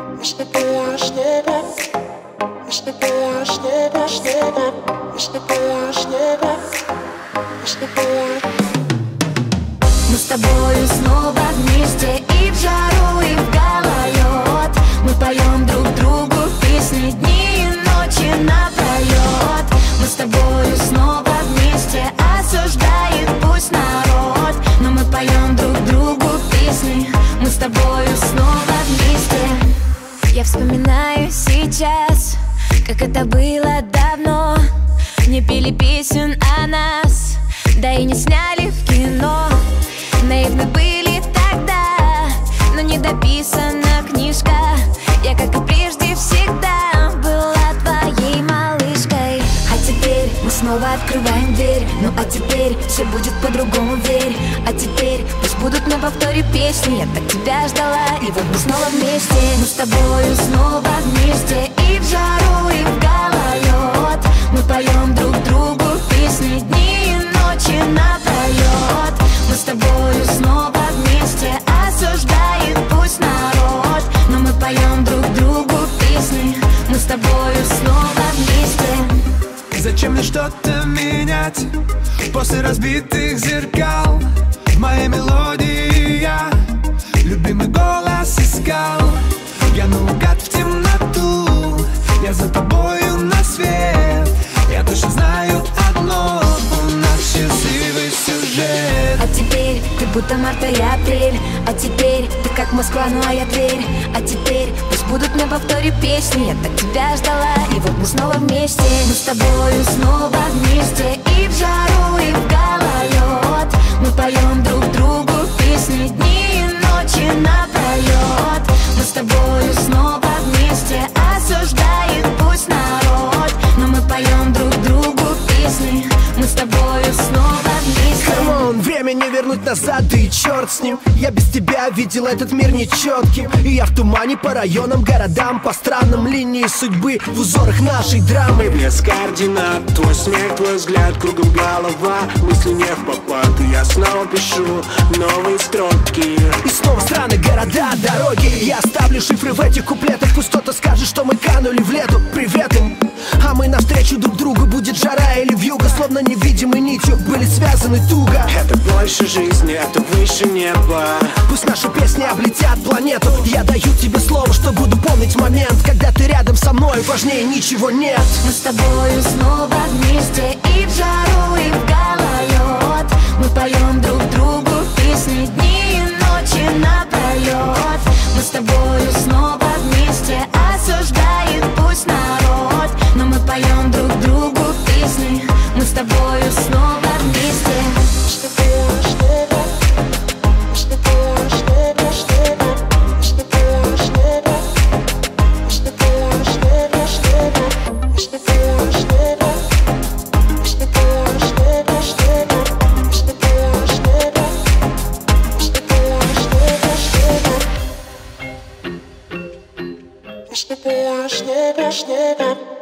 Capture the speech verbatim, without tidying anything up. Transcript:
Если было снега, если было снега, снега, если было снега, если было. Мы с тобою снова вместе и в жару, и в гололед. Мы поем друг другу песни дни и ночи напролет. Мы с тобою снова вместе, осуждает пусть народ, но мы поем друг другу песни. Мы с тобою снова вместе. Я вспоминаю сейчас, как это было давно. Не пели песен о нас, да и не сняли в кино. Наивны были тогда, но не дописана книжка. Я, как и прежде, всегда была твоей малышкой. А теперь мы снова открываем дверь. Ну а теперь все будет по-другому, верь. А теперь пусть будут на повторе песни. Я так тебя ждала, и вот мы снова вместе. Мы с тобою снова вместе и в жару, и в гололед. Мы поем друг другу песни дни и ночи напролет. Мы с тобою снова вместе, осуждает пусть народ, но мы поем друг другу песни. Мы с тобою снова вместе. Зачем мне что-то менять после разбитых зеркал? В моей мелодии я любимый голос искал. Я наугад в темноту, я за тобою на свет. Я точно знаю одно, у нас счастливый сюжет. А теперь ты будто март и апрель. А теперь ты как Москва, ну а я Тверь. А теперь пусть будут на повторе песни. Я так тебя ждала, и вот мы снова вместе. Мы с тобою снова вместе и в жару, и в гололед. Мы поем друг другу песни дни и ночи напролет. Мы с тобою снова вместе, осуждает пусть народ, но мы поем друг другу песни. Мы с тобою снова вместе. Камон, время не вернуть назад, да и черт с ним. Я без тебя видел этот мир нечетким. И я в тумане по районам, городам, по странам линии судьбы, в узорах нашей драмы. Без координат, твой смех, твой взгляд, кругом голова, мысли не в попад. И я снова пишу новые строки. И снова страны, города, дороги. Я оставлю шифры в этих куплетах. Пусть кто-то скажет, что мы канули в лету. Привет им. А мы навстречу друг другу, будет жара или вьюга. Словно невидимой нитью были связаны туго. Это больше жизни, это выше неба. Пусть наши песни облетят планету. Я даю тебе слово, что буду помнить момент, когда ты рядом со мной, важнее ничего нет. Мы с тобою снова вместе и в жару, и в гололед. Мы поем друг другу песни дни и ночи напролет. Мы с тобою снова вместе, осуждает пусть народ, но мы поем друг другу песни. Мы с тобою снова вместе. Если было снега, если было снега, снега, если было снега, если было снега, снега, если было снега, если было снега, снега, если было снега, если было снега, снега, если было снега, снега.